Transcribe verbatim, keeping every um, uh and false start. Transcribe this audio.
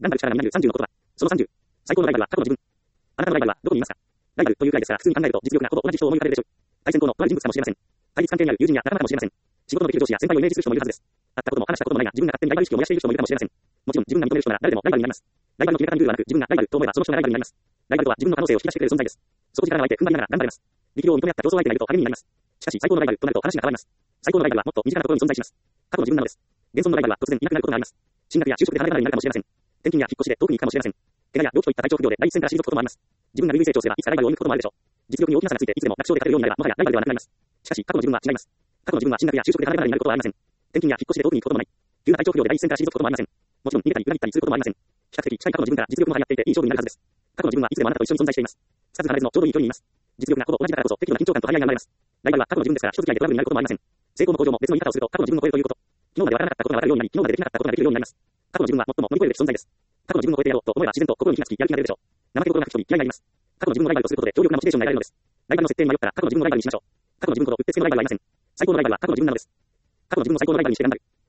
頑張る力がみなるさんじゅうの言葉。そのさんじゅう。最高のライバルは過去の自分。あなたのライバルはどこにいますか？ライバルというくらいですから普通に考えると実力がほぼ同じ人を思い浮かべるでしょう。対戦後のとある人物かもしれません。対立関係にある友人や仲間かもしれません。仕事のできる上司や先輩をイメージする人もいるはずです。会ったことも話したこともないが自分が勝手にライバル意識を燃やしている人もいるかもしれません。もちろん自分が認める人なら誰でもライバルになります。ライバルの決め方にルールはなく自分がライバルと思えばその人がライバルになります。ライバルとは自分の可能性を引き出してくれる存在です。底力が湧いて踏ん張りながら頑張れます。力量を認め合った競争相手がいると励みになります。しかし最高のライバルとなると話が変わります。最高のライバルはもっと身近なところに存在します。過去の自分なのです。現存のライバルは突然いなくなることがあります。進学や就職で離れ離れになるかもしれません。転勤や引っ越しで遠くに行くかもしれません。怪我や病気といった体調不良で第一線から退くこともあります。自分が類々成長すればいつかライバルを生むこともあるでしょう。実力に大きな差がついていつでも楽勝で勝てるようになればもはやライバルではなくなります。しかし過去の自分は違います。過去の自分は進学や就職で離れ離れになることはありません。転勤や引っ越しで遠くに行くこともない。急な体調不良で第一線から退くこともありません。もちろん逃げたり裏切ったりすることもありません。比較的近い過去の自分から実力も張り合っていていい勝負になるはずです。過去の自分はいつでもあなたと一緒に存在しています。つかず離れずのちょうどいい距離にいます。実力がほぼ同じだからこそ適度な緊張感と張り合いが生まれます。ライバルは過去の自分ですから人付き合いでトラブルになることもありません。成功も向上も別の言い方をすると過去の自分を超えるということ。昨日までわからなかったことがわかるようになり、昨日までできなかったことができるようになります。過去の自分は最も乗り越えるべき存在です。過去の自分を超えてやろうと思えば自然と心に火がつきやる気が出るでしょう。怠け者が吹き飛び気合いになります。過去の自分のライバルをすることで強力なモチベーションが得られるのです。ライバルの設定に迷ったら過去の自分のライバルにしましょう。過去の自分ほどうってつけのライバルはありません。最高のライバルは過去の自分なのです。過去の自分を最高のライバルにして頑張る。